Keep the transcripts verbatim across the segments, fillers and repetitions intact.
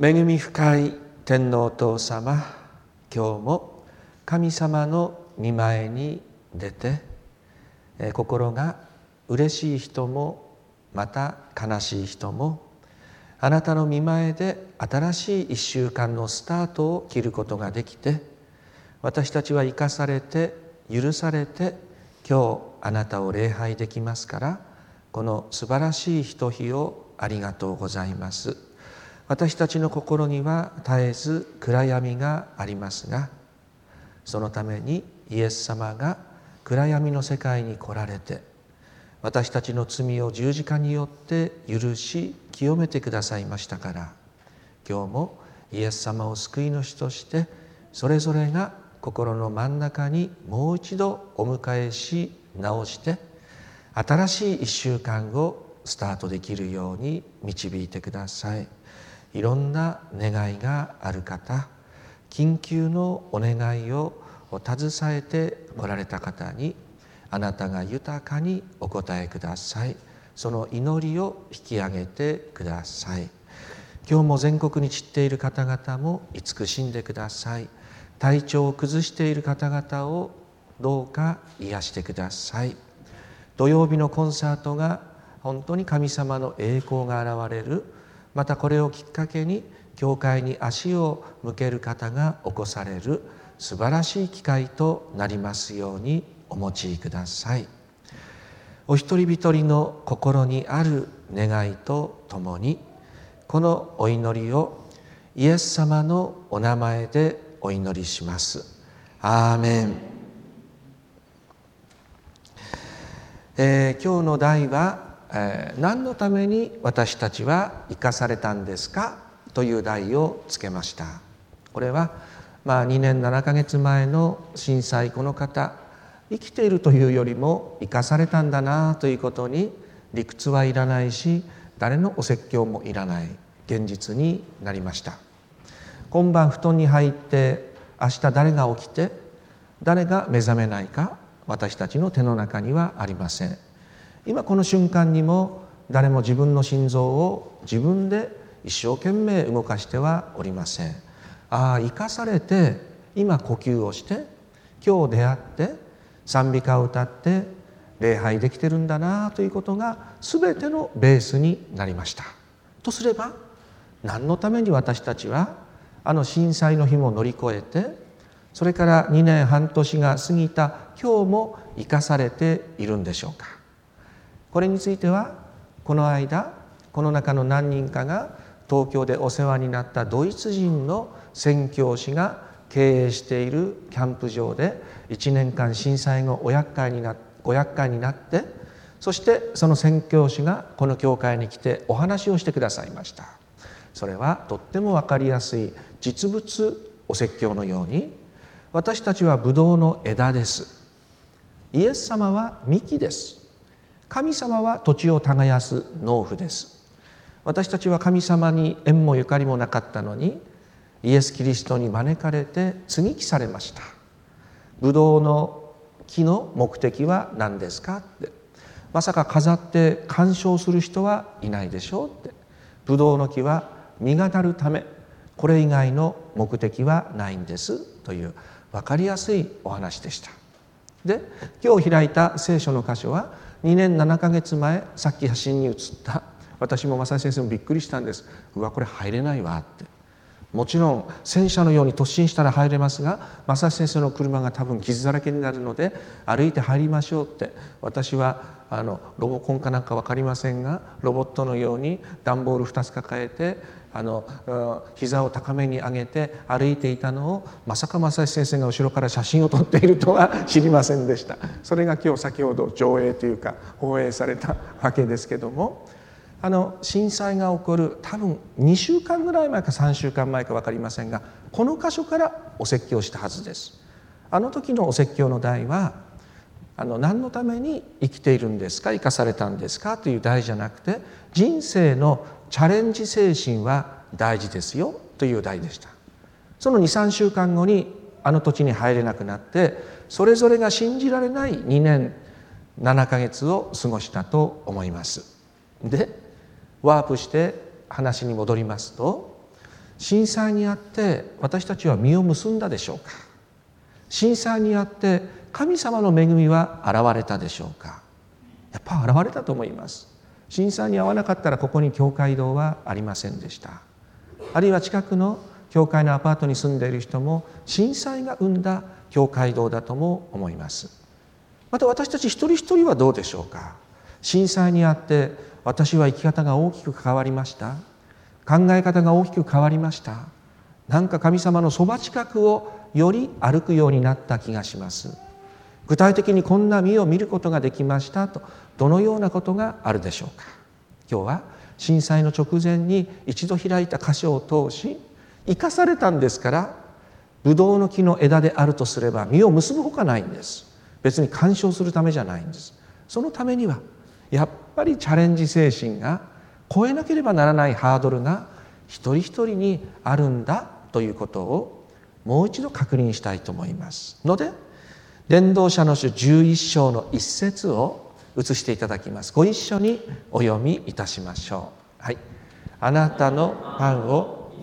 恵み深い天皇お父様、今日も神様の御前に出て、心が嬉しい人もまた悲しい人もあなたの御前で新しい一週間のスタートを切ることができて、私たちは生かされて許されて今日あなたを礼拝できますから、この素晴らしいひと日をありがとうございます。私たちの心には絶えず暗闇がありますが、そのためにイエス様が暗闇の世界に来られて、私たちの罪を十字架によって許し清めてくださいましたから、今日もイエス様を救い主としてそれぞれが心の真ん中にもう一度お迎えし直して、新しい一週間をスタートできるように導いてください。いろんな願いがある方、緊急のお願いを携えて来られた方に、あなたが豊かにお答えください。その祈りを引き上げてください。今日も全国に散っている方々も慈しんでください。体調を崩している方々をどうか癒してください。土曜日のコンサートが本当に神様の栄光が現れる、またこれをきっかけに教会に足を向ける方が起こされる素晴らしい機会となりますようにお持ちください。お一人一人の心にある願いとともに、このお祈りをイエス様のお名前でお祈りします。アーメン。えー、今日の題は、えー、何のために私たちは生かされたんですかという題をつけました。これは、まあ、にねんななかげつまえの震災、この方生きているというよりも生かされたんだなということに理屈はいらないし、誰のお説教もいらない現実になりました。今晩布団に入って明日誰が起きて誰が目覚めないか、私たちの手の中にはありません。今この瞬間にも誰も自分の心臓を自分で一生懸命動かしてはおりません。ああ、生かされて今呼吸をして今日出会って賛美歌を歌って礼拝できてるんだなということが全てのベースになりました。とすれば、何のために私たちはあの震災の日も乗り越えて、それからにねんはんとしが過ぎた今日も生かされているんでしょうか。これについてはこの間、この中の何人かが東京でお世話になったドイツ人の宣教師が経営しているキャンプ場でいちねんかん震災後お厄介になご厄介になって、そしてその宣教師がこの教会に来てお話をしてくださいました。それはとっても分かりやすい実物お説教のように、私たちはブドウの枝です。イエス様は幹です。神様は土地を耕す農夫です。私たちは神様に縁もゆかりもなかったのに、イエス・キリストに招かれて接ぎ木されました。ブドウの木の目的は何ですかって、まさか飾って鑑賞する人はいないでしょうって。ブドウの木は実がなるため、これ以外の目的はないんですという分かりやすいお話でした。で、今日開いた聖書の箇所はにねんななかげつまえ、さっき写真に写った私も正井先生もびっくりしたんです。うわ、これ入れないわって。もちろん戦車のように突進したら入れますが、正井先生の車が多分傷だらけになるので歩いて入りましょうって。私はあのロボコンかなんか分かりませんが、ロボットのように段ボールふたつ抱えてあの膝を高めに上げて歩いていたのを、まさか正井先生が後ろから写真を撮っているとは知りませんでした。それが今日先ほど上映というか放映されたわけですけども、あの震災が起こる多分にしゅうかんぐらい前かさんしゅうかんまえか分かりませんが、この箇所からお説教したはずです。あの時のお説教の題は、あの何のために生きているんですか、生かされたんですかという題じゃなくて、人生のチャレンジ精神は大事ですよという題でした。そのにさんしゅうかんごにあの土地に入れなくなって、それぞれが信じられないにねんななかげつを過ごしたと思います。でワープして話に戻りますと、 震災にあって私たちは実を結んだでしょうか。震災にあって神様の恵みは現れたでしょうか。やっぱ現れたと思います。震災に遭わなかったらここに教会堂はありませんでした。あるいは近くの教会のアパートに住んでいる人も震災が生んだ教会堂だとも思います。また私たち一人一人はどうでしょうか。震災にあって私は生き方が大きく変わりました。考え方が大きく変わりました。なんか神様のそば近くをより歩くようになった気がします。具体的にこんな実を見ることができましたと、どのようなことがあるでしょうか。今日は震災の直前に一度開いた箇所を通し、生かされたんですから、ブドウの木の枝であるとすれば実を結ぶほかないんです。別に干渉するためじゃないんです。そのためにはやっぱりチャレンジ精神が、越えなければならないハードルが一人一人にあるんだということをもう一度確認したいと思いますので、伝道者の書じゅういっ章の一節を移していただきます。ご一緒にお読みいたしましょう。はい。あなたのパンを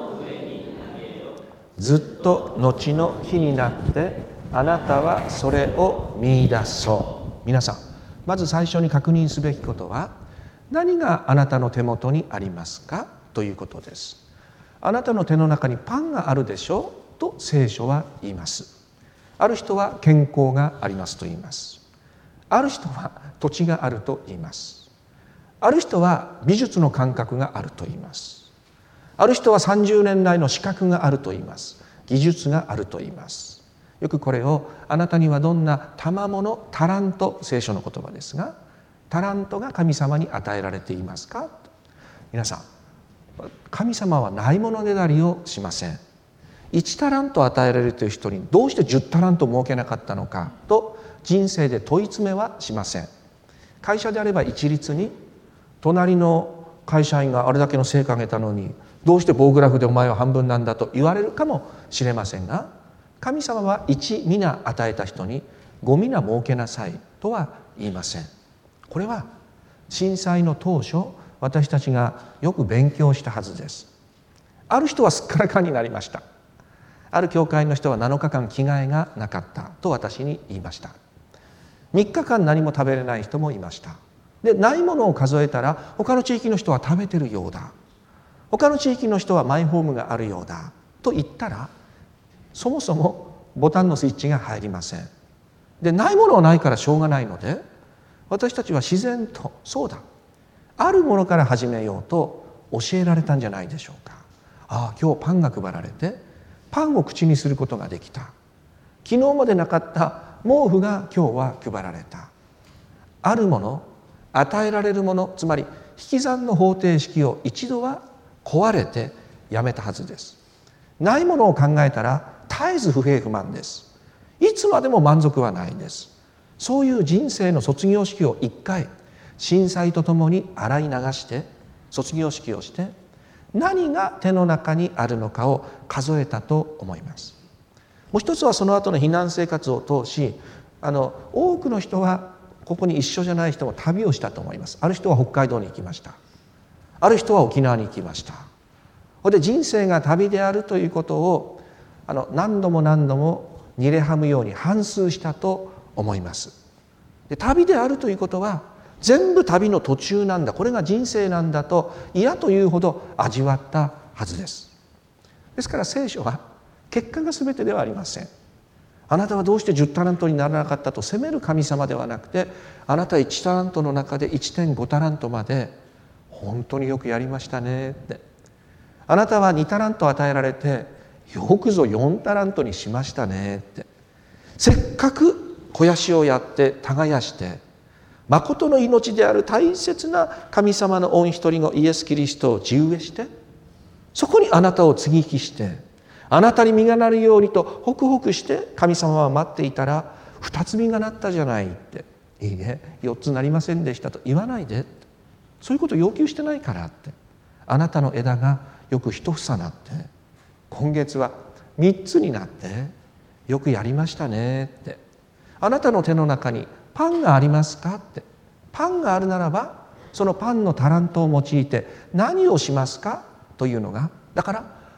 ずっと後の日になってあなたはそれを見出そう。皆さん、まず最初に確認すべきことは、何があなたの手元にありますかということです。あなたの手の中にパンがあるでしょうと聖書は言います。ある人は健康がありますと言います。ある人は土地があると言います。ある人は美術の感覚があると言います。ある人はさんじゅうねん来の資格があると言います。技術があると言います。よくこれを、あなたにはどんな賜物、タラント、聖書の言葉ですが、タラントが神様に与えられていますか。皆さん、神様はないものねだりをしません。いちタラント与えられるという人にどうしてじゅうタラント設けなかったのかと人生で問い詰めはしません。会社であれば一律に、隣の会社員があれだけの成果を上げたのにどうして棒グラフでお前は半分なんだと言われるかもしれませんが、神様はいち皆与えた人にご皆設けなさいとは言いません。これは震災の当初、私たちがよく勉強したはずです。ある人はすっからかんになりました。ある教会の人はなのかかん着替えがなかったと私に言いました。みっかかん何も食べれない人もいました。で、ないものを数えたら他の地域の人は食べてるようだ、他の地域の人はマイホームがあるようだと言ったら、そもそもボタンのスイッチが入りません。で、ないものはないからしょうがないので、私たちは自然と、そうだ、あるものから始めようと教えられたんじゃないでしょうか。ああ、今日パンが配られて、パンを口にすることができた。昨日までなかった毛布が今日は配られた。あるもの、与えられるもの、つまり引き算の方程式を一度は壊れてやめたはずです。ないものを考えたら絶えず不平不満です。いつまでも満足はないんです。そういう人生の卒業式を一回震災とともに洗い流して卒業式をして、何が手の中にあるのかを数えたと思います。もう一つはその後の避難生活を通し、あの多くの人はここに一緒じゃない人も旅をしたと思います。ある人は北海道に行きました。ある人は沖縄に行きました。で、人生が旅であるということをあの何度も何度もにれはむように反芻したと思います。で、旅であるということは全部旅の途中なんだ、これが人生なんだと嫌というほど味わったはずです。ですから聖書は結果が全てではありません。あなたはどうしてじゅうタラントにならなかったと責める神様ではなくて、あなたはいちタラントの中で いってんごタラントまで本当によくやりましたねって、あなたはにタラント与えられてよくぞよんタラントにしましたねって、せっかく肥やしをやって耕して誠の命である大切な神様の御一人のイエス・キリストを地植えして、そこにあなたを接ぎ木して、あなたに実がなるようにとホクホクして神様は待っていたら、二つ実がなったじゃないって、いいね、四つなりませんでしたと言わないで、そういうことを要求してないからって、あなたの枝がよく一房なって、今月は三つになってよくやりましたねって、あなたの手の中にパンがありますかって、パンがあるならばそのパンのタラントを用いて何をしますかというのが、だから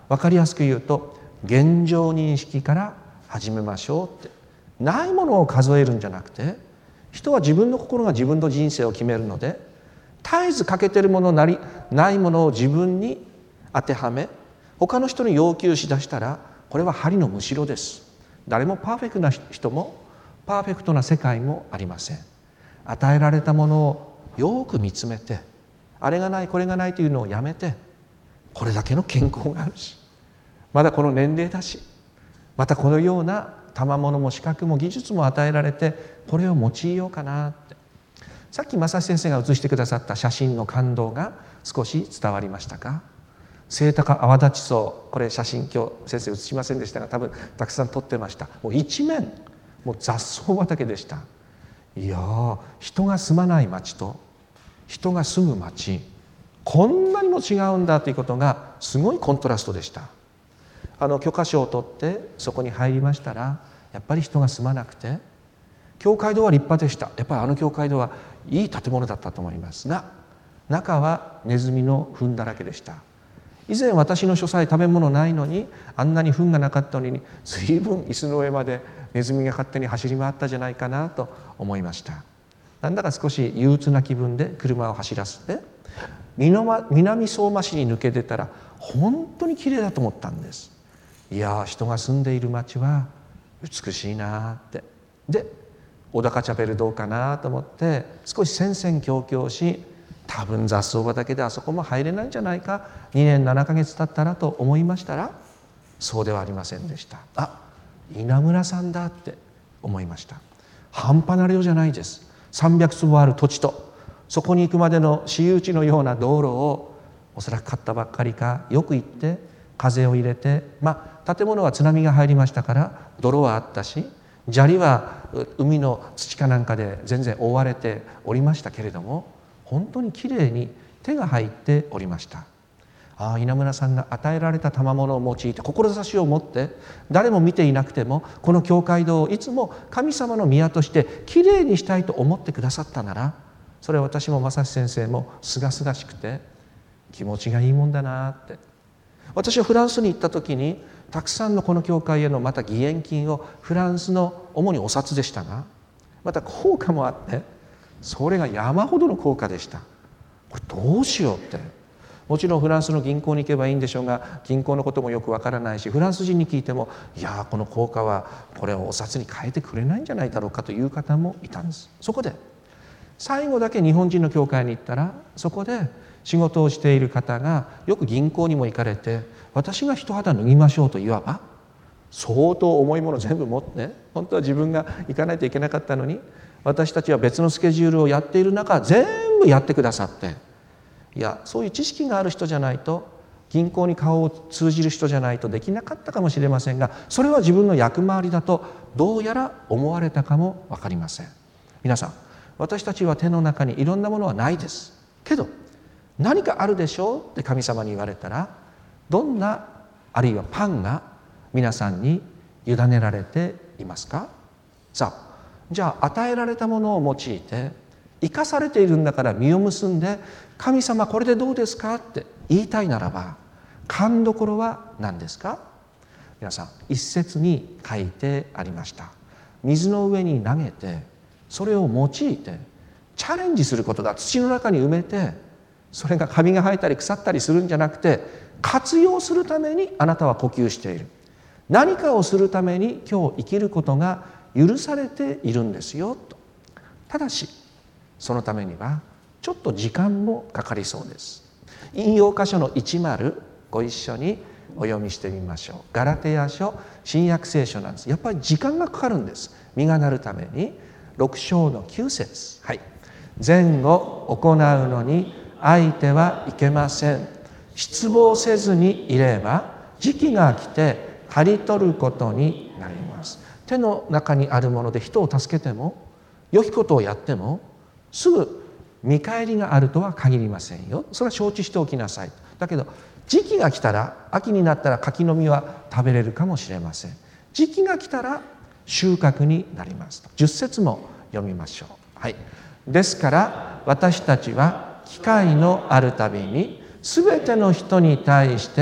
分かりやすく言うと現状認識から始めましょうって。ないものを数えるんじゃなくて、人は自分の心が自分の人生を決めるので、絶えず欠けてるものなりないものを自分に当てはめ、他の人に要求しだしたら、これは針のむしろです。誰もパーフェクトな人もパーフェクトな世界もありません。与えられたものをよく見つめて、あれがないこれがないというのをやめて、これだけの健康があるし、まだこの年齢だし、またこのような賜物も資格も技術も与えられて、これを用いようかなって。さっき正先生が写してくださった写真の感動が少し伝わりましたか？清高泡立ち草、これ写真今日先生写しませんでしたが、多分たくさん撮ってました。もう一面もう雑草畑でした。いやー、人が住まない町と人が住む町、こんなにも違うんだということがすごいコントラストでした。あの許可証を取ってそこに入りましたら、やっぱり人が住まなくて、教会堂は立派でした。やっぱりあの教会堂はいい建物だったと思いますが、中はネズミの糞だらけでした。以前私の書斎食べ物ないのに、あんなに糞がなかったのに、随分椅子の上までネズミが勝手に走り回ったじゃないかなと思いました。なんだか少し憂鬱な気分で車を走らせて、南相馬市に抜け出たら本当にきれいだと思ったんです。いやー、人が住んでいる町は美しいなって。で、小高チャペルどうかなと思って少し戦々恐々し、多分雑草畑であそこも入れないんじゃないか、にねんななかげつ経ったらと思いましたら、そうではありませんでした。あ、稲村さんだって思いました。半端な量じゃないです。さんびゃくつぼある土地と、そこに行くまでの私有地のような道路をおそらく買ったばっかりか、よく行って風を入れて、まあ建物は津波が入りましたから泥はあったし、砂利は海の土かなんかで全然覆われておりましたけれども、本当にきれいに手が入っておりました。ああ、稲村さんが与えられた賜物を用いて、志を持って誰も見ていなくてもこの教会堂をいつも神様の宮としてきれいにしたいと思ってくださったなら、それは私も正志先生もすがすがしくて気持ちがいいもんだなって。私はフランスに行った時に、たくさんのこの教会へのまた義援金を、フランスの主にお札でしたが、また効果もあって、それが山ほどの効果でした。これどうしようって。もちろんフランスの銀行に行けばいいんでしょうが、銀行のこともよくわからないし、フランス人に聞いても、いやこの効果はこれをお札に変えてくれないんじゃないだろうかという方もいたんです。そこで最後だけ日本人の教会に行ったら、そこで仕事をしている方がよく銀行にも行かれて、私が一肌脱ぎましょうといわば相当重いもの全部持って、本当は自分が行かないといけなかったのに、私たちは別のスケジュールをやっている中全部やってくださって、いやそういう知識がある人じゃないと、銀行に顔を通じる人じゃないとできなかったかもしれませんが、それは自分の役回りだとどうやら思われたかも分かりません。皆さん、私たちは手の中にいろんなものはないですけど、何かあるでしょうって神様に言われたら、どんなあるいはパンが皆さんに委ねられていますか？さあ、じゃあ与えられたものを用いて、生かされているんだから実を結んで、神様これでどうですかって言いたいならば、勘どころは何ですか？皆さん、一節に書いてありました。水の上に投げて、それを用いてチャレンジすることだ。土の中に埋めて、それがカビが生えたり腐ったりするんじゃなくて、活用するためにあなたは呼吸している。何かをするために今日生きることが許されているんですよと。ただしそのためにはちょっと時間もかかりそうです。引用箇所のじゅう、ご一緒にお読みしてみましょう。ガラテヤ書、新約聖書なんです。やっぱり時間がかかるんです。実がなるために。ろく章のきゅう節、はい、前後行うのに相手はいけません。失望せずにいれば時期が来て刈り取ることになります。手の中にあるもので人を助けても、良きことをやってもすぐ見返りがあるとは限りませんよ。それは承知しておきなさい。だけど時期が来たら、秋になったら柿の実は食べれるかもしれません。時期が来たら収穫になります。じゅっ節も読みましょう。はい、ですから私たちは機会のあるたびにすべての人に対して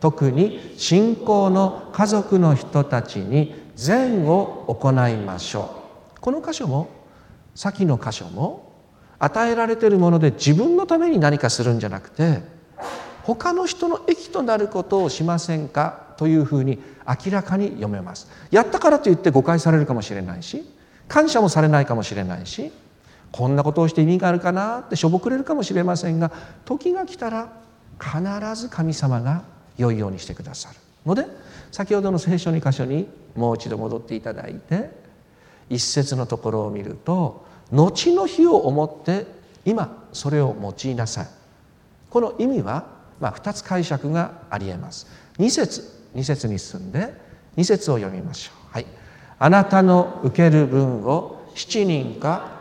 特に信仰の家族の人たちに善を行いましょう。この箇所も先の箇所も与えられているもので自分のために何かするんじゃなくて、他の人の益となることをしませんかというふうに明らかに読めます。やったからといって誤解されるかもしれないし、感謝もされないかもしれないし、こんなことをして意味があるかなってしょぼくれるかもしれませんが、時が来たら必ず神様が良いようにしてくださるので、先ほどの聖書の箇所にもう一度戻っていただいて、一節のところを見ると、後の日を思って今それを用いなさい。この意味はまあ二つ解釈がありえます。二節二節に進んで二節を読みましょう。はい。あなたの受ける分を七人か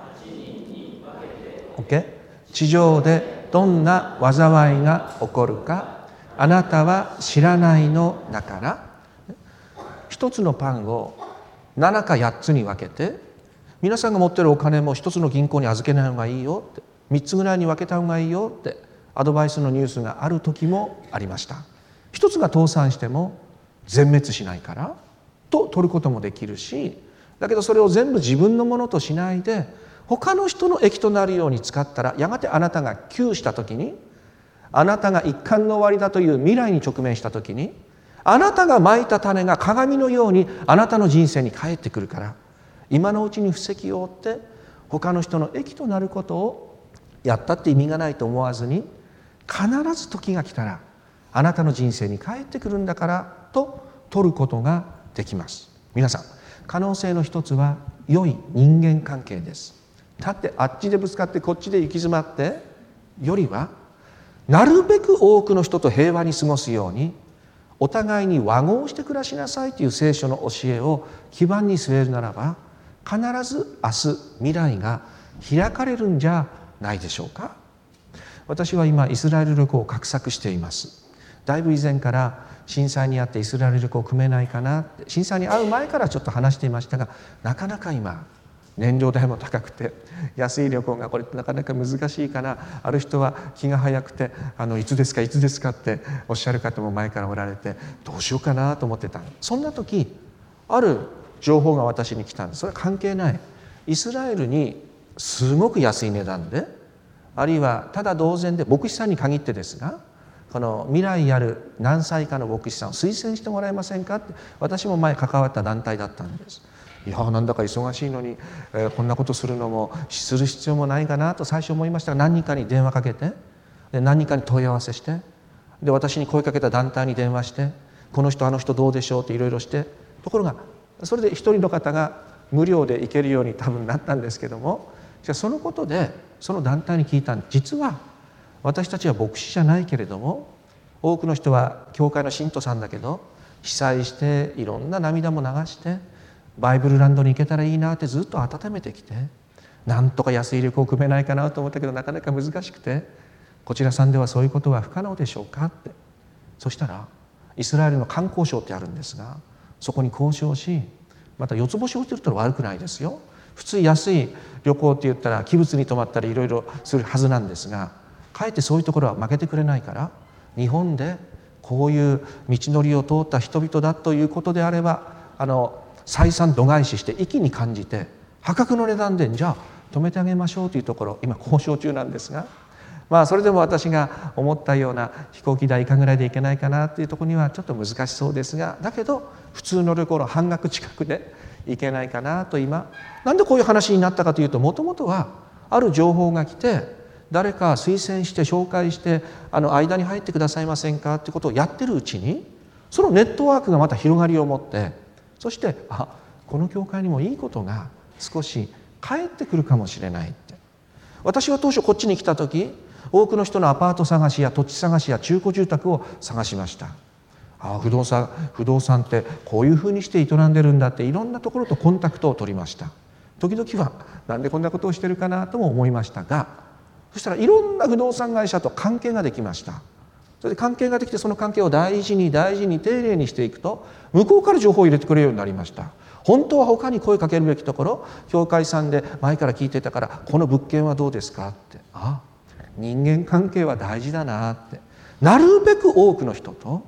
OK、 地上でどんな災いが起こるかあなたは知らないのだから。一つのパンを七か八つに分けて、皆さんが持っているお金も一つの銀行に預けない方がいいよって、三つぐらいに分けた方がいいよってアドバイスのニュースがある時もありました。一つが倒産しても全滅しないからと取ることもできるし、だけどそれを全部自分のものとしないで他の人の益となるように使ったら、やがてあなたが窮した時に、あなたが一巻の終わりだという未来に直面した時に、あなたがまいた種が鏡のようにあなたの人生に返ってくるから、今のうちに布石を追って他の人の益となることをやったって意味がないと思わずに、必ず時が来たらあなたの人生に返ってくるんだからと取ることができます。皆さん、可能性の一つは良い人間関係です。だってあっちでぶつかってこっちで行き詰まってよりは、なるべく多くの人と平和に過ごすようにお互いに和合して暮らしなさいという聖書の教えを基盤に据えるならば、必ず明日未来が開かれるんじゃないでしょうか。私は今イスラエル旅行を画策しています。だいぶ以前から震災にあってイスラエル旅行を組めないかなって、震災に遭う前からちょっと話していましたが、なかなか今燃料代も高くて安い旅行がこれなかなか難しいかな。ある人は気が早くてあのいつですかいつですかっておっしゃる方も前からおられて、どうしようかなと思ってた。そんな時ある情報が私に来たんです。それは関係ない、イスラエルにすごく安い値段で、あるいはただ同然で、牧師さんに限ってですが、この未来ある何歳かの牧師さんを推薦してもらえませんかって、私も前関わった団体だったんです。いやなんだか忙しいのに、えー、こんなことするのもする必要もないかなと最初思いましたが、何人かに電話かけて、で何人かに問い合わせして、で私に声かけた団体に電話して、この人あの人どうでしょうっていろいろして、ところがそれで一人の方が無料で行けるように多分なったんですけども、しかしそのことでその団体に聞いたんです。実は私たちは牧師じゃないけれども、多くの人は教会の信徒さんだけど、被災していろんな涙も流してバイブルランドに行けたらいいなってずっと温めてきて、なんとか安い旅行を組めないかなと思ったけどなかなか難しくて、こちらさんではそういうことは不可能でしょうかって。そしたらイスラエルの観光省ってあるんですが、そこに交渉し、また四つ星ホテルってのは悪くないですよ。普通安い旅行って言ったら器物に泊まったりいろいろするはずなんですが、かえってそういうところは負けてくれないから、日本でこういう道のりを通った人々だということであれば、あの再三度外視して意気に感じて破格の値段でじゃあ止めてあげましょうというところ、今交渉中なんですが、まあそれでも私が思ったような飛行機代いかぐらいで行けないかなっていうところにはちょっと難しそうですが、だけど普通の旅行の半額近くで行けないかなと。今なんでこういう話になったかというと、もともとはある情報が来て、誰か推薦して紹介してあの間に入ってくださいませんかってことをやってるうちに、そのネットワークがまた広がりを持って、そしてあこの教会にもいいことが少し返ってくるかもしれないって。私は当初こっちに来た時、多くの人のアパート探しや土地探しや中古住宅を探しました。あ不動産不動産ってこういうふうにして営んでるんだって、いろんなところとコンタクトを取りました。時々はなんでこんなことをしてるかなとも思いましたが、そしたらいろんな不動産会社と関係ができました。それで関係ができて、その関係を大事に大事に丁寧にしていくと、向こうから情報を入れてくれるようになりました。本当は他に声かけるべきところ、教会さんで前から聞いてたから、この物件はどうですかって、あ人間関係は大事だなって、なるべく多くの人と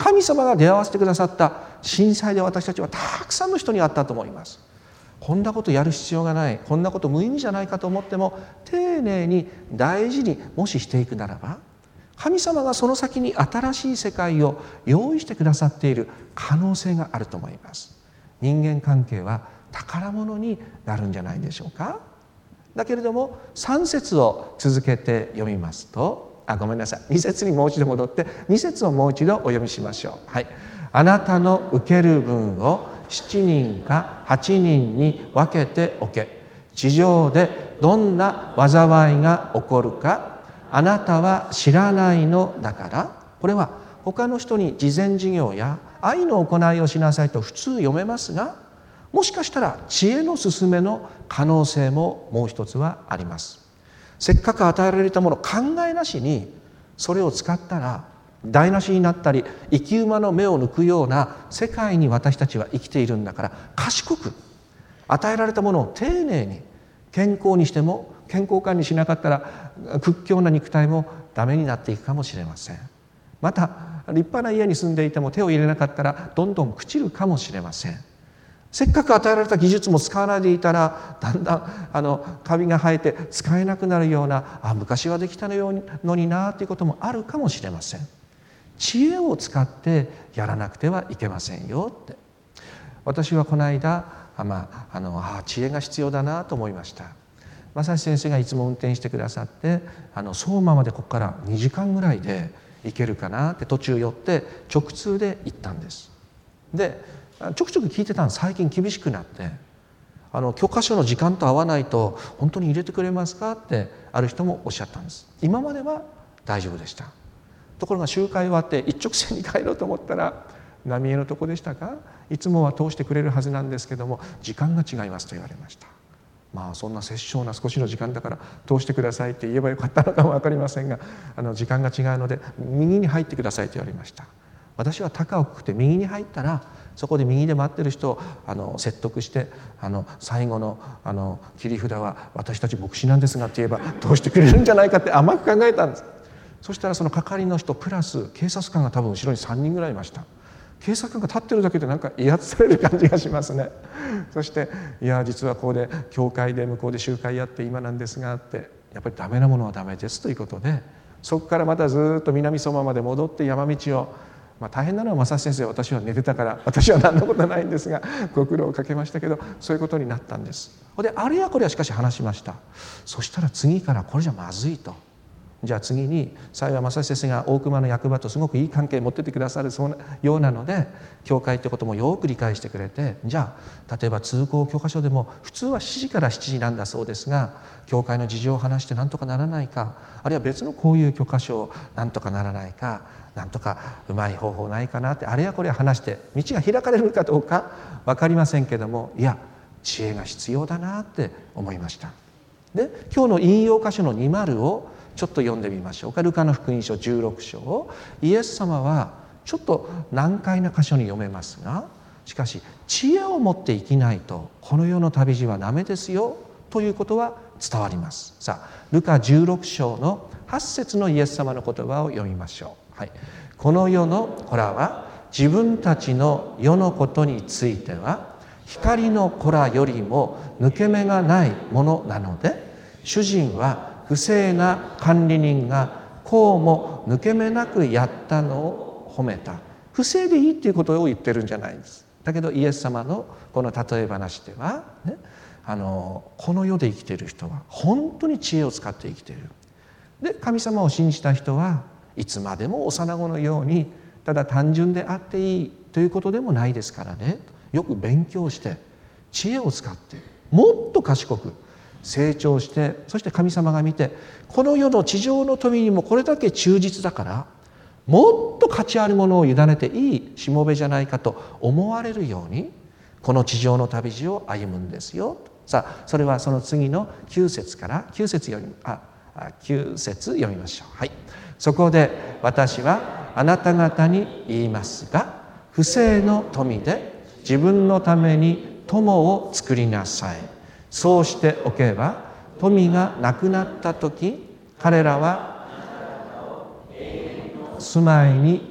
神様が出会わせてくださった震災で私たちはたくさんの人に会ったと思います。こんなことやる必要がない、こんなこと無意味じゃないかと思っても、丁寧に大事にもししていくならば、神様がその先に新しい世界を用意してくださっている可能性があると思います。人間関係は宝物になるんじゃないでしょうか。だけれどもさん節を続けて読みますと、あごめんなさいに節にもう一度戻ってに節をもう一度お読みしましょう。はい、あなたの受ける分をしちにんかはちにんに分けておけ。地上でどんな災いが起こるかあなたは知らないのだから。これは他の人に慈善事業や愛の行いをしなさいと普通読めますが、もしかしたら知恵の勧めの可能性ももう一つはあります。せっかく与えられたものを考えなしにそれを使ったら台無しになったり、生き馬の目を抜くような世界に私たちは生きているんだから、賢く与えられたものを丁寧に、健康にしても健康管理しなかったら屈強な肉体もダメになっていくかもしれません。また立派な家に住んでいても手を入れなかったらどんどん朽ちるかもしれません。せっかく与えられた技術も使わないでいたらだんだんあのカビが生えて使えなくなるような、あ昔はできたのになということもあるかもしれません。知恵を使ってやらなくてはいけませんよって。私はこの間あ、まあ、あのあ知恵が必要だなと思いました。正志先生がいつも運転してくださって、あの相馬までここからにじかんぐらいで行けるかなって途中寄って直通で行ったんです。でちょくちょく聞いてたんです。最近厳しくなってあの教科書の時間と合わないと本当に入れてくれますかってある人もおっしゃったんです。今までは大丈夫でした。ところが集会終わって一直線に帰ろうと思ったら、浪江のとこでしたか、いつもは通してくれるはずなんですけども時間が違いますと言われました。まあそんな殺生な少しの時間だから通してくださいって言えばよかったのかも分かりませんが、あの時間が違うので右に入ってくださいと言われました。私は高をくくって右に入ったら、そこで右で待ってる人をあの説得して、あの最後のあの切り札は私たち牧師なんですがって言えば通してくれるんじゃないかって甘く考えたんです。そしたらその係の人プラス警察官が多分後ろにさんにんぐらいいました。警察官が立ってるだけでなんか威圧される感じがしますね。そしていや実はここで教会で向こうで集会やって今なんですがって、やっぱりダメなものはダメですということで、そこからまたずっと南相馬まで戻って山道を、まあ、大変なのは正志先生、私は寝てたから私は何のことないんですがご苦労をかけましたけど、そういうことになったんです。であれやこれはしかし話しました。そしたら次からこれじゃまずいと。じゃあ次に幸い正志先生が大熊の役場とすごくいい関係を持っててくださるそうなようなので、教会ってこともよく理解してくれて、じゃあ例えば通行教科書でも普通はしちじからしちじなんだそうですが、教会の事情を話して何とかならないか、あるいは別のこういう教科書を何とかならないか、何とかうまい方法ないかなってあれやこれや話して道が開かれるかどうか分かりませんけども、いや知恵が必要だなって思いました。で今日の引用箇所のにじゅうをちょっと読んでみましょうか。ルカの福音書じゅうろく章、イエス様はちょっと難解な箇所に読めますが、しかし知恵を持って生きないとこの世の旅路はダメですよということは伝わります。さあルカじゅうろく章のはち節のイエス様の言葉を読みましょう。はい、この世の子らは自分たちの世のことについては光の子らよりも抜け目がないものなので、主人は不正な管理人がこうも抜け目なくやったのを褒めた。不正でいいっていうことを言ってるんじゃないんです。だけどイエス様のこの例え話では、ね、あのこの世で生きている人は本当に知恵を使って生きている。で神様を信じた人はいつまでも幼子のようにただ単純であっていいということでもないですからね。よく勉強して知恵を使ってもっと賢く成長して、そして神様が見てこの世の地上の富にもこれだけ忠実だからもっと価値あるものを委ねていいしもべじゃないかと思われるようにこの地上の旅路を歩むんですよ。さあそれはその次のきゅう節からきゅう節読みあきゅう節読みましょう。はい、そこで私はあなた方に言いますが、不正の富で自分のために友を作りなさい。そうしておけば富がなくなった時、彼らは住まいに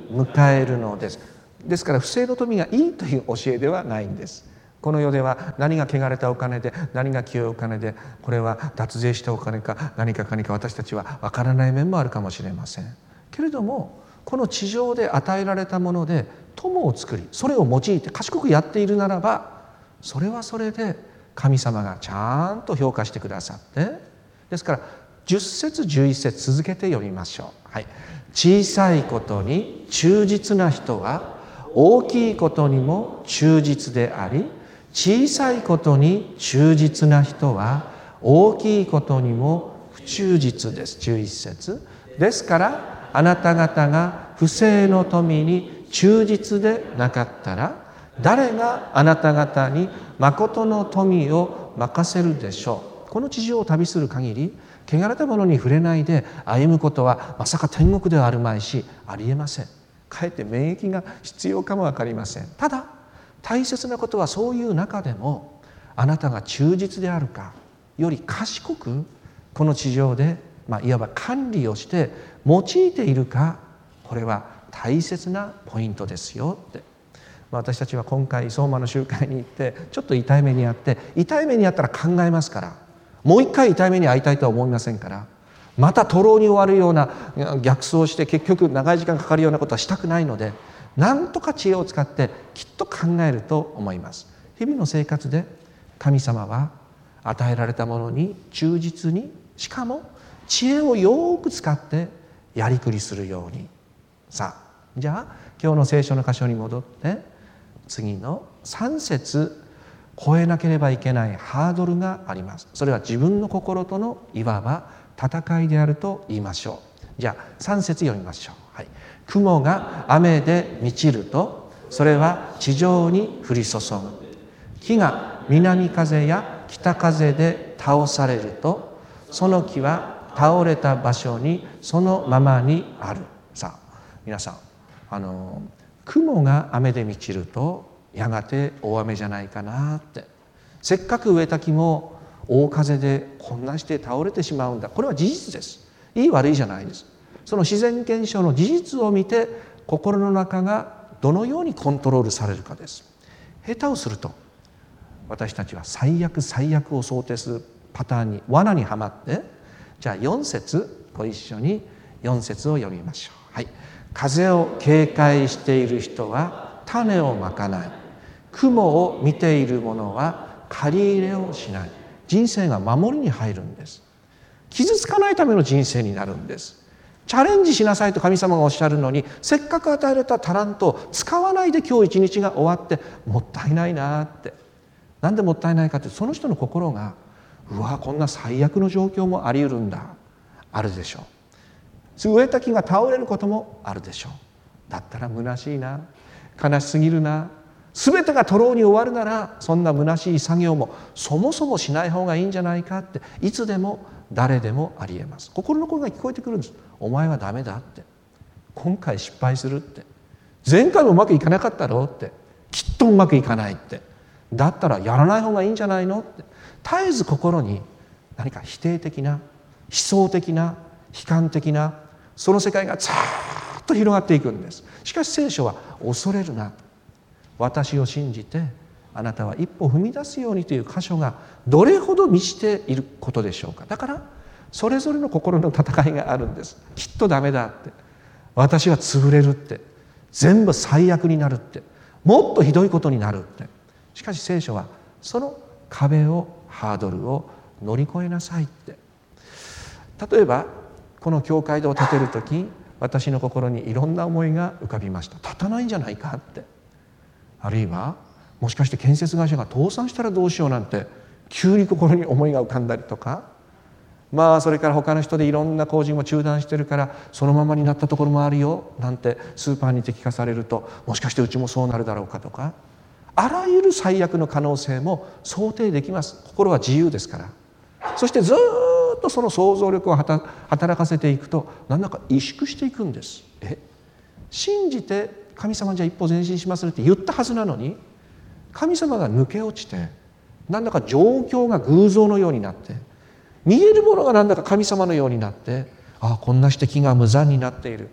迎えるのです。ですから不正の富がいいという教えではないんです。この世では何が汚れたお金で何が清いお金で、これは脱税したお金か何か何か私たちは分からない面もあるかもしれませんけれども、この地上で与えられたもので友を作り、それを用いて賢くやっているならば、それはそれで神様がちゃんと評価してくださって、ですからじゅっ節じゅういち節続けて読みましょう。はい、小さいことに忠実な人は大きいことにも忠実であり、小さいことに忠実な人は大きいことにも不忠実です。じゅういち節ですから、あなた方が不正の富に忠実でなかったら、誰があなた方に誠の富を任せるでしょう。この地上を旅する限り、汚れたものに触れないで歩むことはまさか天国ではあるまいし、ありえません。かえって免疫が必要かも分かりません。ただ大切なことは、そういう中でもあなたが忠実であるか、より賢くこの地上で、まあ、いわば管理をして用いているか、これは大切なポイントですよって。まあ、私たちは今回相馬の集会に行ってちょっと痛い目にあって、痛い目にあったら考えますから、もう一回痛い目に遭いたいとは思いませんから、また徒労に終わるような逆走して結局長い時間かかるようなことはしたくないので、なんとか知恵を使ってきっと考えると思います。日々の生活で神様は与えられたものに忠実に、しかも知恵をよく使ってやりくりするように。さあ、じゃあ今日の聖書の箇所に戻って、次のさん節、超えなければいけないハードルがあります。それは自分の心とのいわば戦いであると言いましょう。じゃあさん節読みましょう。はい、雲が雨で満ちると、それは地上に降り注ぐ。木が南風や北風で倒されると、その木は倒れた場所にそのままにある。さあ皆さん、あの雲が雨で満ちるとやがて大雨じゃないかなって。せっかく植えた木も大風でこんなして倒れてしまうんだ。これは事実です。いい悪いじゃないです。その自然現象の事実を見て、心の中がどのようにコントロールされるかです。下手をすると私たちは最悪最悪を想定するパターンに、罠にはまって、じゃあよん節ご一緒によん節を読みましょう。はい、風を警戒している人は種をまかない。雲を見ている者は借り入れをしない。人生が守りに入るんです。傷つかないための人生になるんです。チャレンジしなさいと神様がおっしゃるのに、せっかく与えられたタラントを使わないで今日一日が終わって、もったいないなって。なんでもったいないかって、その人の心が、うわこんな最悪の状況もあり得るんだ、あるでしょう。植えた木が倒れることもあるでしょう。だったら虚しいな、悲しすぎるな、全てが徒労に終わるなら、そんな虚しい作業もそもそもしない方がいいんじゃないかって、いつでも誰でもありえます。心の声が聞こえてくるんです。お前はダメだって、今回失敗するって、前回もうまくいかなかったろうって、きっとうまくいかないって、だったらやらない方がいいんじゃないのって、絶えず心に何か否定的な、悲壮的な、悲観的な、その世界がざーっと広がっていくんです。しかし聖書は、恐れるな、私を信じてあなたは一歩踏み出すようにという箇所がどれほど満ちていることでしょうか。だからそれぞれの心の戦いがあるんです。きっとダメだって、私は潰れるって、全部最悪になるって、もっとひどいことになるって。しかし聖書はその壁を、ハードルを乗り越えなさいって。例えばこの教会堂を建てるとき、私の心にいろんな思いが浮かびました。建たないんじゃないかって、あるいはもしかして建設会社が倒産したらどうしようなんて急に心に思いが浮かんだりとか、まあそれから他の人でいろんな工事も中断してるからそのままになったところもあるよなんてスーパーに摘化されると、もしかしてうちもそうなるだろうかとか、あらゆる最悪の可能性も想定できます。心は自由ですから。そしてずっとその想像力を働かせていくと、なんだか萎縮していくんです。え信じて神様じゃ一歩前進しますって言ったはずなのに、神様が抜け落ちて、なんだか状況が偶像のようになって、見えるものがなんだか神様のようになって、ああこんな指摘が無残になっている、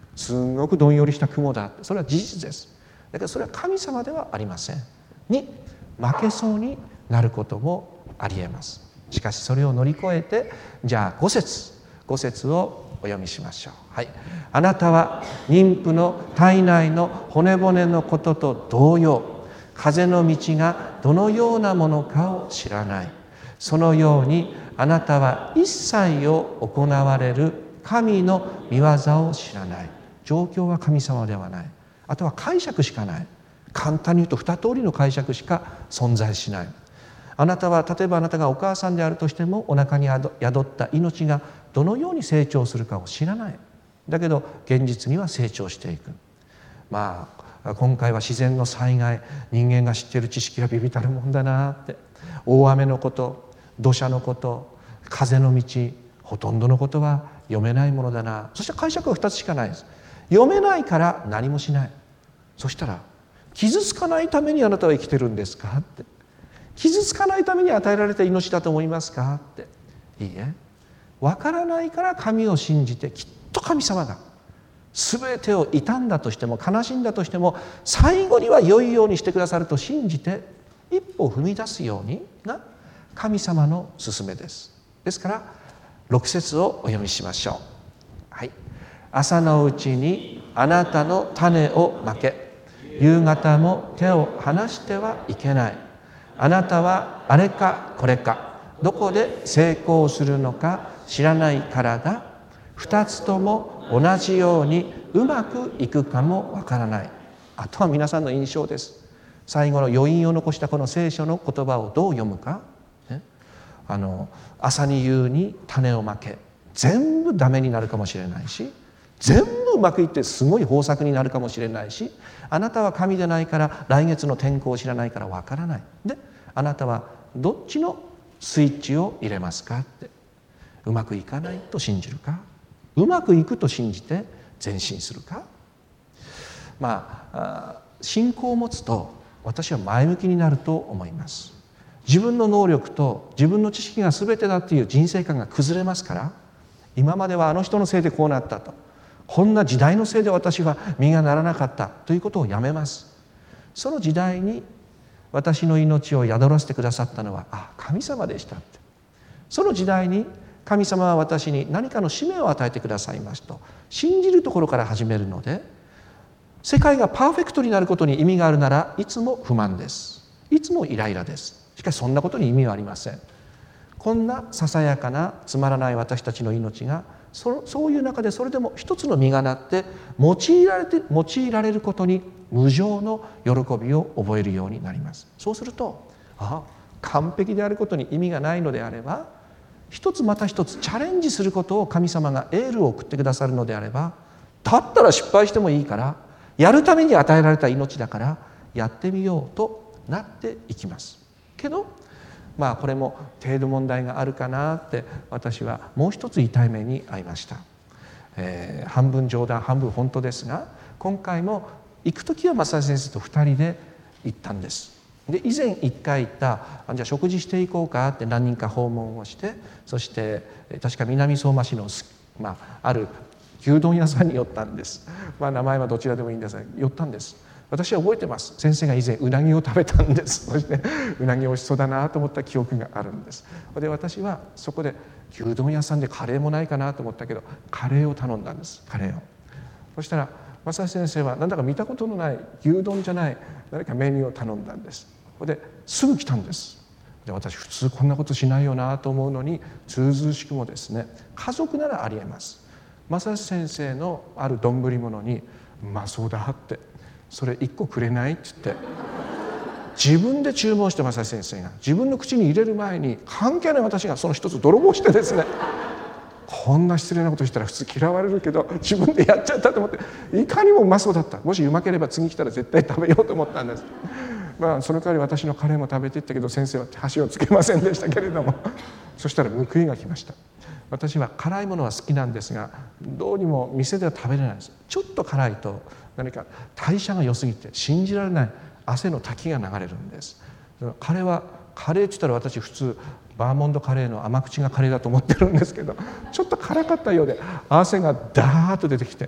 すんごくどんよりした雲だ、それは事実です。だけどそれは神様ではありませんに負けそうになることもありえます。しかしそれを乗り越えて、じゃあご節ご節をお読みしましょう。はい、あなたは妊婦の体内の骨骨のことと同様、風の道がどのようなものかを知らない。そのようにあなたは一切を行われる神の御業を知らない。状況は神様ではない。あとは解釈しかない。簡単に言うと二通りの解釈しか存在しない。あなたは例えばあなたがお母さんであるとしても、お腹に宿った命がどのように成長するかを知らない。だけど現実には成長していく。まあ今回は自然の災害、人間が知っている知識は微々たるもんだなって。大雨のこと、土砂のこと、風の道、ほとんどのことは読めないものだな。そして解釈はふたつしかないです。読めないから何もしない。そしたら傷つかないためにあなたは生きてるんですかって。傷つかないために与えられた命だと思いますかって。いいえ、分からないから神を信じて、きっと神様が全てを傷んだとしても悲しんだとしても最後には良いようにしてくださると信じて一歩を踏み出すようにが神様の勧めです。ですからろく節をお読みしましょう。はい、朝のうちにあなたの種をまけ、夕方も手を離してはいけない。あなたはあれかこれか、どこで成功するのか知らないからだ。二つとも同じようにうまくいくかもわからない。あとは皆さんの印象です。最後の余韻を残したこの聖書の言葉をどう読むか、ね、あの朝に夕に種をまけ、全部ダメになるかもしれないし、全部うまくいってすごい豊作になるかもしれないし、あなたは神でないから来月の天候を知らないからわからない。で、あなたはどっちのスイッチを入れますかって。うまくいかないと信じるか、うまくいくと信じて前進するか。まあ信仰を持つと私は前向きになると思います。自分の能力と自分の知識が全てだっていう人生観が崩れますから、今まではあの人のせいでこうなったと、こんな時代のせいで私は実がならなかったということをやめます。その時代に私の命を宿らせてくださったのはあ神様でしたって。その時代に神様は私に何かの使命を与えてくださいますと信じるところから始めるので、世界がパーフェクトになることに意味があるならいつも不満です。いつもイライラです。しかしそんなことに意味はありません。こんなささやかなつまらない私たちの命が そ, そういう中でそれでも一つの実がなって用いられて用いられることに無上の喜びを覚えるようになります。そうするとあ完璧であることに意味がないのであれば、一つまた一つチャレンジすることを神様がエールを送ってくださるのであれば、だったら失敗してもいいから、やるために与えられた命だからやってみようとなっていきますけど、まあこれも程度問題があるかなって私はもう一つ痛い目に遭いました、えー、半分冗談半分本当ですが、今回も行く時は正井先生とふたりで行ったんです。で以前一回行ったじゃあ食事していこうかって何人か訪問をして、そして確か南相馬市の、まあ、ある牛丼屋さんに寄ったんです。まあ名前はどちらでもいいんですが寄ったんです。私は覚えてます。先生が以前うなぎを食べたんです。そしてうなぎ美味しそうだなと思った記憶があるんです。で私はそこで牛丼屋さんでカレーもないかなと思ったけどカレーを頼んだんです。カレーをそしたら正井先生は何だか見たことのない牛丼じゃない何かメニューを頼んだんです。ですぐ来たんです。で私普通こんなことしないよなと思うのにずうずうしくもですね、家族ならありえます。正井先生のある丼物にうまそうだってそれいっこくれないって言って自分で注文して正井先生が自分の口に入れる前に関係ない私がその一つ泥棒してですねこんな失礼なことしたら普通嫌われるけど自分でやっちゃったと思っていかにもうまそうだった。もしうまければ次来たら絶対食べようと思ったんです。まあその代わり私のカレーも食べていったけど先生は箸をつけませんでしたけれどもそしたら報いが来ました。私は辛いものは好きなんですがどうにも店では食べれないです。ちょっと辛いと何か代謝が良すぎて信じられない汗の滝が流れるんです。カレーはカレーって言ったら私普通バーモントカレーの甘口がカレーだと思ってるんですけどちょっと辛かったようで汗がダーッと出てきて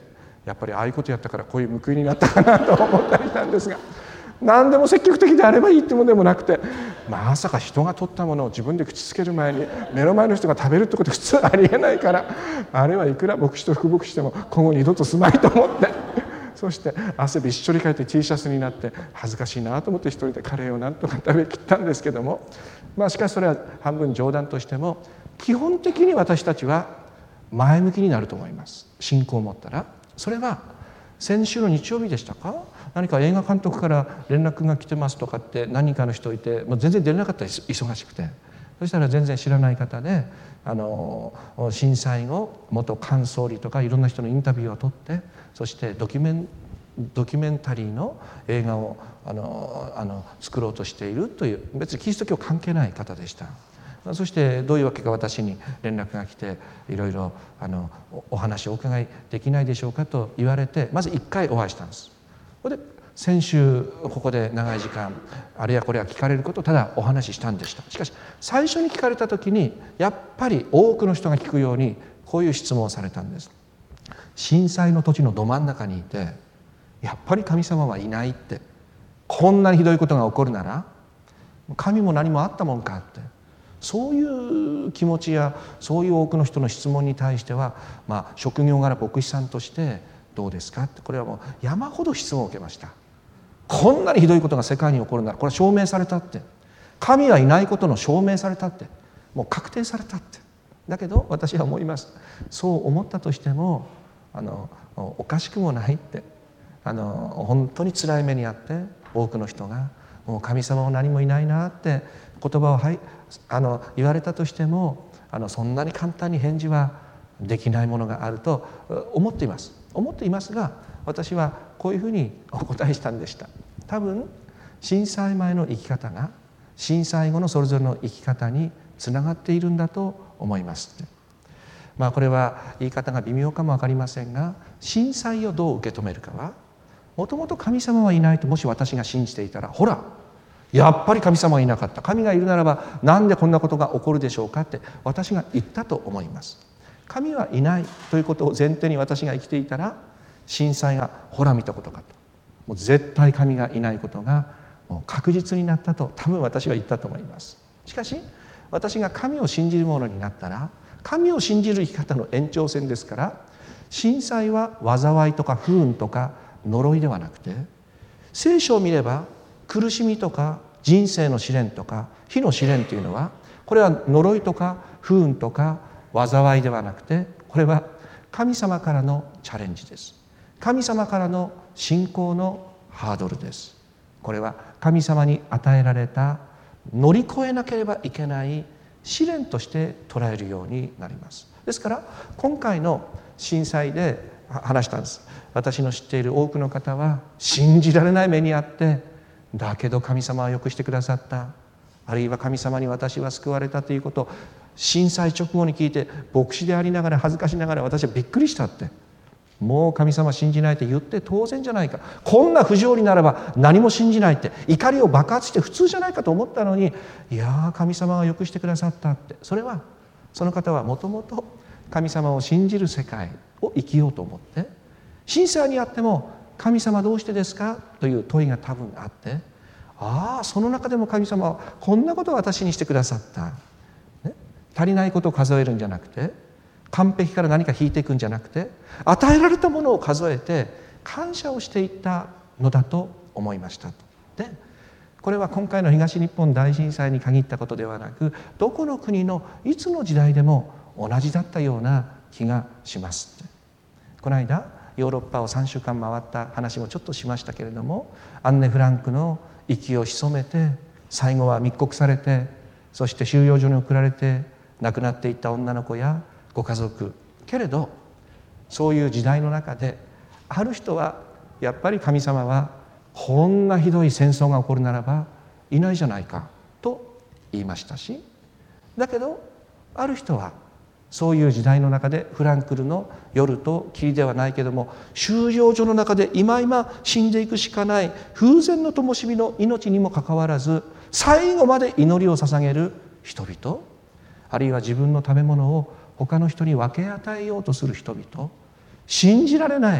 やっぱりああいうことやったからこういう報いになったかなと思ったりしたんですが、何でも積極的であればいいってものでもなくて、まさか人が取ったものを自分で口つける前に目の前の人が食べるってこと普通ありえないから、あれはいくら牧師と副牧師でも今後二度とすまいと思って、そして汗びっしょりかいて T シャツになって恥ずかしいなと思って一人でカレーをなんとか食べきったんですけども、まあしかしそれは半分冗談としても、基本的に私たちは前向きになると思います。信仰を持ったら。それは先週の日曜日でしたか、何か映画監督から連絡が来てますとかって何人かの人いて、もう全然出れなかったです、忙しくて。そしたら全然知らない方で、あの震災後元菅総理とかいろんな人のインタビューを取って、そしてドキュメンドキュメンタリーの映画をあのあの作ろうとしているという、別にキリスト教関係ない方でした。そしてどういうわけか私に連絡が来て、いろいろあのお話をお伺いできないでしょうかと言われて、まずいっかいお会いしたんです。それで先週ここで長い時間あれやこれや聞かれることをただお話ししたんでした。しかし最初に聞かれた時にやっぱり多くの人が聞くようにこういう質問をされたんです。震災の土地のど真ん中にいて、やっぱり神様はいないって、こんなにひどいことが起こるなら神も何もあったもんかって、そういう気持ちやそういう多くの人の質問に対しては、まあ、職業柄牧師さんとしてどうですかって、これはもう山ほど質問を受けました。こんなにひどいことが世界に起こるならこれは証明されたって、神はいないことの証明されたって、もう確定されたって。だけど私は思います。そう思ったとしてもあのおかしくもないって、あの本当に辛い目にあって多くの人がもう神様も何もいないなって言葉を、はい、あの言われたとしても、あのそんなに簡単に返事はできないものがあると思っています思っていますが、私はこういうふうにお答えしたんでした。多分震災前の生き方が震災後のそれぞれの生き方につながっているんだと思います。まあこれは言い方が微妙かも分かりませんが、震災をどう受け止めるかは、もともと神様はいないともし私が信じていたら、ほらやっぱり神様はいなかった、神がいるならばなんでこんなことが起こるでしょうかって私が言ったと思います。神はいないということを前提に私が生きていたら、震災がほら見たことかと、もう絶対神がいないことがもう確実になったと多分私は言ったと思います。しかし私が神を信じる者になったら、神を信じる生き方の延長線ですから、震災は災いとか不運とか呪いではなくて、聖書を見れば苦しみとか人生の試練とか火の試練というのは、これは呪いとか不運とか災いではなくて、これは神様からのチャレンジです。神様からの信仰のハードルです。これは神様に与えられた乗り越えなければいけない試練として捉えるようになります。ですから今回の震災で話したんです。私の知っている多くの方は信じられない目にあって、だけど神様はよくしてくださった、あるいは神様に私は救われたということを震災直後に聞いて、牧師でありながら恥ずかしながら私はびっくりしたって、もう神様信じないと言って当然じゃないか、こんな不条理ならば何も信じないって怒りを爆発して普通じゃないかと思ったのに、いやー神様がよくしてくださったって、それはその方はもともと神様を信じる世界を生きようと思って、震災にあっても神様どうしてですかという問いが多分あって、ああその中でも神様はこんなことを私にしてくださった、ね、足りないことを数えるんじゃなくて、完璧から何か引いていくんじゃなくて、与えられたものを数えて感謝をしていったのだと思いましたと。でこれは今回の東日本大震災に限ったことではなく、どこの国のいつの時代でも同じだったような気がします。この間ヨーロッパをさんしゅうかん回った話もちょっとしましたけれども、アンネ・フランクの息を潜めて最後は密告されて、そして収容所に送られて亡くなっていった女の子やご家族、けれどそういう時代の中である人はやっぱり神様はこんなひどい戦争が起こるならばいないじゃないかと言いましたし、だけどある人はそういう時代の中でフランクルの夜と霧ではないけども、収容所の中で今今死んでいくしかない風前の灯火の命にもかかわらず最後まで祈りを捧げる人々、あるいは自分の食べ物を他の人に分け与えようとする人々、信じられない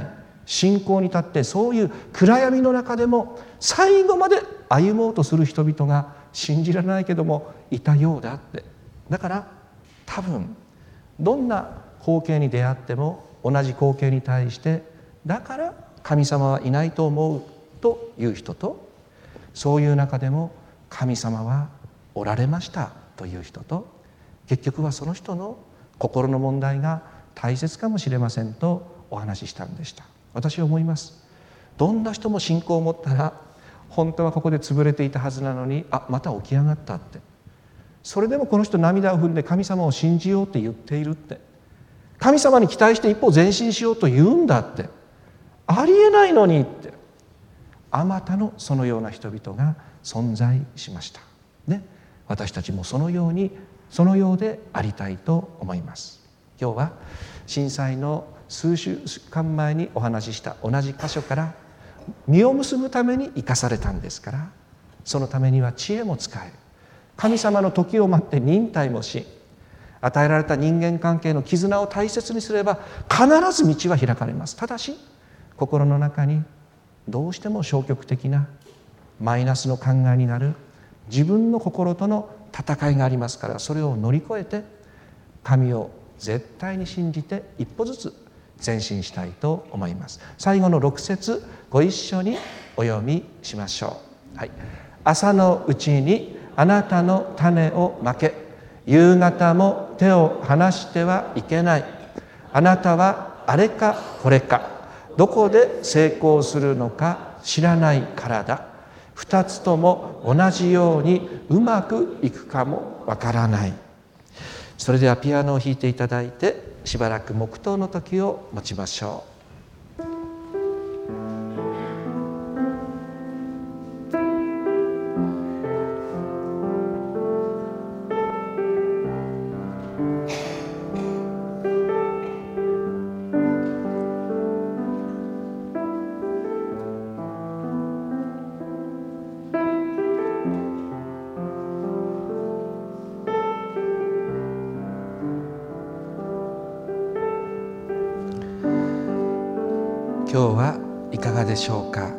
信仰に立ってそういう暗闇の中でも最後まで歩もうとする人々が信じられないけどもいたようだって。だから多分どんな光景に出会っても同じ光景に対してだから神様はいないと思うという人と、そういう中でも神様はおられましたという人と、結局はその人の心の問題が大切かもしれませんとお話ししたんでした。私は思います。どんな人も信仰を持ったら本当はここで潰れていたはずなのに、あ、また起き上がったって、それでもこの人涙を踏んで神様を信じようって言っているって、神様に期待して一歩前進しようと言うんだって、ありえないのにって、あまたのそのような人々が存在しました。ね、私たちもそのようにそのようでありたいと思います。今日は震災の数週間前にお話しした同じ箇所から実を結ぶために生かされたんですから、そのためには知恵も使え、神様の時を待って忍耐もし、与えられた人間関係の絆を大切にすれば必ず道は開かれます。ただし心の中にどうしても消極的なマイナスの考えになる自分の心との戦いがありますから、それを乗り越えて神を絶対に信じて一歩ずつ前進したいと思います。最後のろく節ご一緒にお読みしましょう。はい、朝のうちにあなたの種をまけ、夕方も手を離してはいけない。あなたはあれかこれか、どこで成功するのか知らないからだ。二つとも同じようにうまくいくかもわからない。それではピアノを弾いていただいて、しばらく黙祷の時を持ちましょう。今日はいかがでしょうか。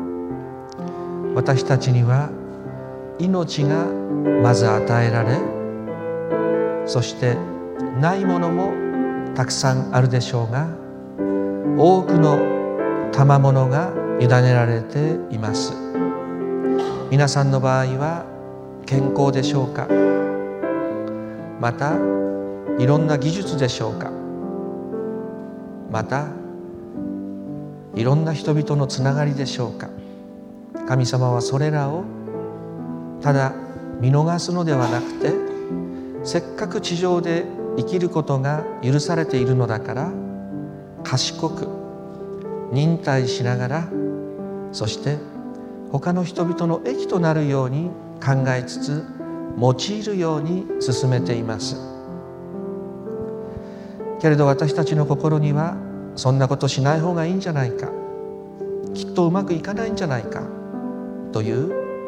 私たちには命がまず与えられ、そしてないものもたくさんあるでしょうが、多くの賜物が委ねられています。皆さんの場合は健康でしょうか、またいろんな技術でしょうか、またいろんな人々のつながりでしょうか。神様はそれらをただ見逃すのではなくて、せっかく地上で生きることが許されているのだから、賢く忍耐しながら、そして他の人々の益となるように考えつつ用いるように進めています。けれど私たちの心には、そんなことしない方がいいんじゃないか、きっとうまくいかないんじゃないかという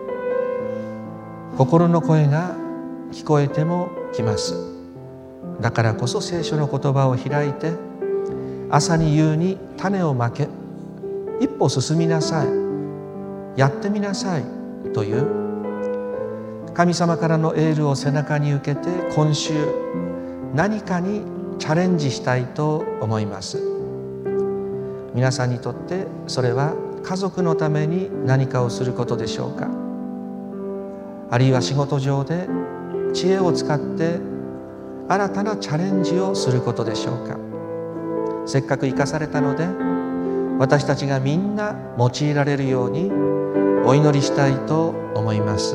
心の声が聞こえてもきます。だからこそ聖書の言葉を開いて、朝に夕に種をまけ、一歩進みなさい、やってみなさいという神様からのエールを背中に受けて、今週何かにチャレンジしたいと思います。皆さんにとってそれは家族のために何かをすることでしょうか、あるいは仕事上で知恵を使って新たなチャレンジをすることでしょうか。せっかく生かされたので、私たちがみんな用いられるようにお祈りしたいと思います。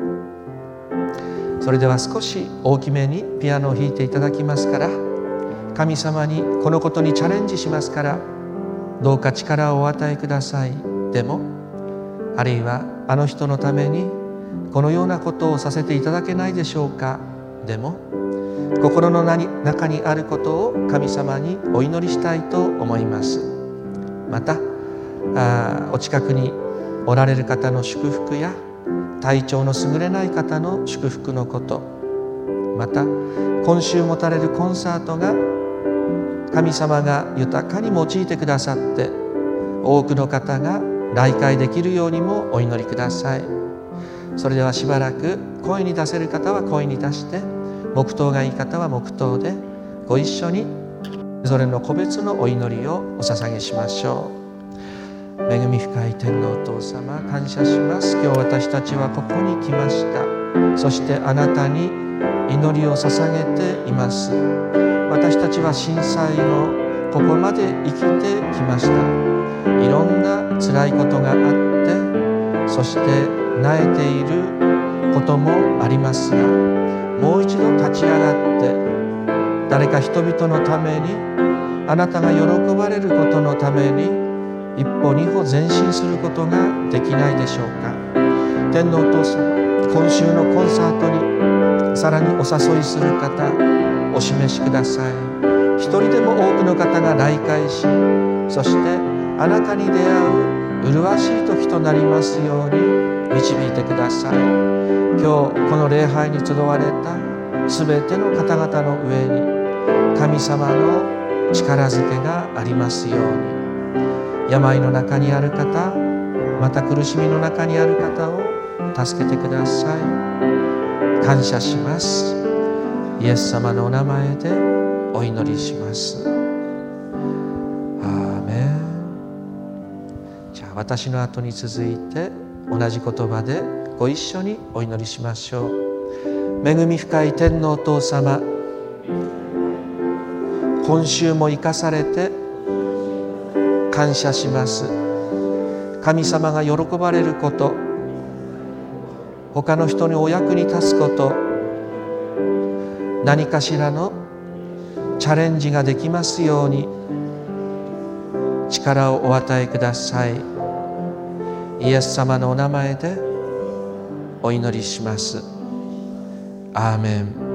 それでは少し大きめにピアノを弾いていただきますから、神様にこのことにチャレンジしますから、どうか力をお与えくださいでも、あるいはあの人のためにこのようなことをさせていただけないでしょうかでも、心の中にあることを神様にお祈りしたいと思います。またあお近くにおられる方の祝福や、体調の優れない方の祝福のこと、また今週持たれるコンサートが神様が豊かに用いてくださって、 多くの方が来会できるようにもお祈りください。それではしばらく声に出せる方は声に出して、黙祷がいい方は黙祷でご一緒にそれぞれの個別のお祈りをお捧げしましょう。恵み深い天皇お父様、感謝します。今日私たちはここに来ました。そしてあなたに祈りを捧げています。私たちは震災のここまで生きてきました。いろんな辛いことがあって、そして萎えていることもありますが、もう一度立ち上がって誰か人々のために、あなたが喜ばれることのために一歩二歩前進することができないでしょうか。天皇お父様、今週のコンサートにさらにお誘いする方お示しください。一人でも多くの方が来会し、そしてあなたに出会う麗しい時となりますように導いてください。今日この礼拝に集われたすべての方々の上に神様の力づけがありますように。病の中にある方、また苦しみの中にある方を助けてください。感謝します。イエス様のお名前でお祈りします。アーメン。じゃあ私の後に続いて同じ言葉でご一緒にお祈りしましょう。恵み深い天皇お父様、今週も生かされて感謝します。神様が喜ばれること、他の人にお役に立つこと、何かしらのチャレンジができますように力をお与えください。イエス様のお名前でお祈りします。アーメン。